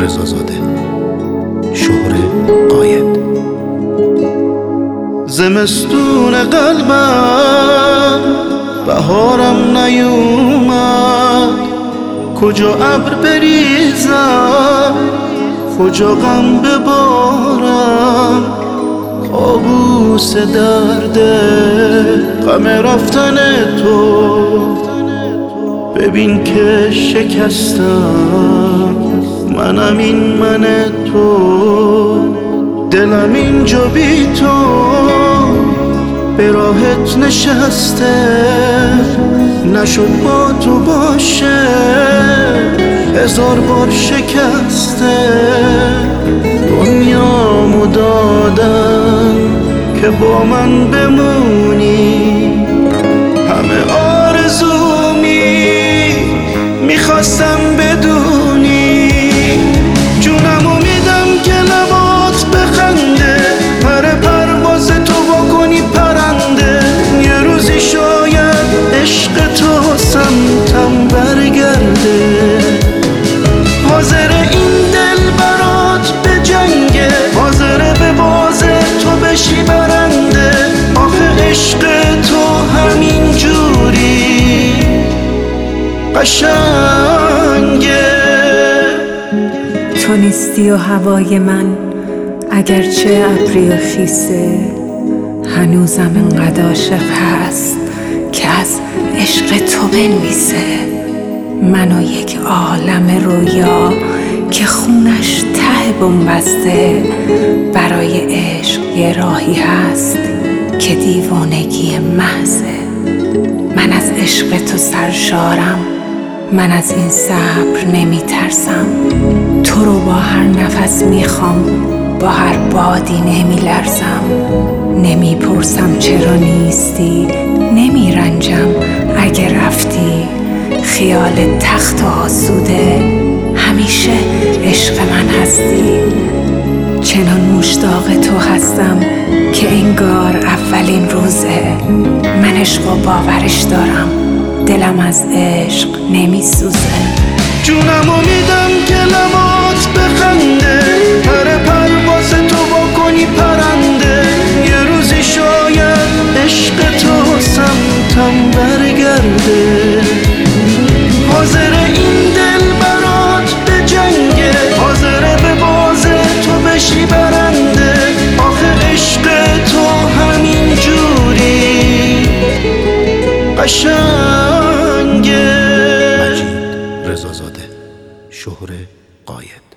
رضازاده، شهره قاید. زمستون قلبم بهارم نیومد، کجا ابر بریزم کجا غم ببارم، کابوس درده غم رفتن تو، ببین که شکستم منم این من تو، دلم اینجا بی تو به راحت نشسته، نشد با تو باشه هزار بار شکسته، دنیامو دادم که با من بمونی، همه آرزومی میخواستم بدونی، جونمو میدم که لبات بخنده، پر پرواز تو بکنی پرنده، یه روزی شاید عشق تو سمتم برگرده، حاضر این دل برات به جنگه، حاضر به باز تو بشی برنده، آخه عشق تو همین جوری قشنگه. تو نیستی و هوای من اگرچه ابری و خیسه، هنوزم انقدر عاشق هست که از عشق تو بنویسه، منو یک عالم رویا که خونش ته بنبسته، برای عشق یه راهی هست که دیوانگی محضه، من از عشق تو سرشارم، من از این صبر نمی ترسم، تو رو با هر نفس میخوام، با هر بادی نمی لرزم، نمی پرسم چرا نیستی، نمی رنجم اگه رفتی، خیال تخت آسوده همیشه عشق من هستی، چنان مشتاق تو هستم که انگار اولین روزه، من عشق و باورش دارم، دلم از عشق نمی سوزه، جونمو میدم که لبات بخنده، پر پرواز تو بکنی پرنده، یه روزی شاید عشق تو سمتم برگرده، حاضر این دل برات به جنگه، حاضر به باز تو بشی برنده، آخه عشق تو همین جوری قشنگه. مجید رضازاده، شهره قاید.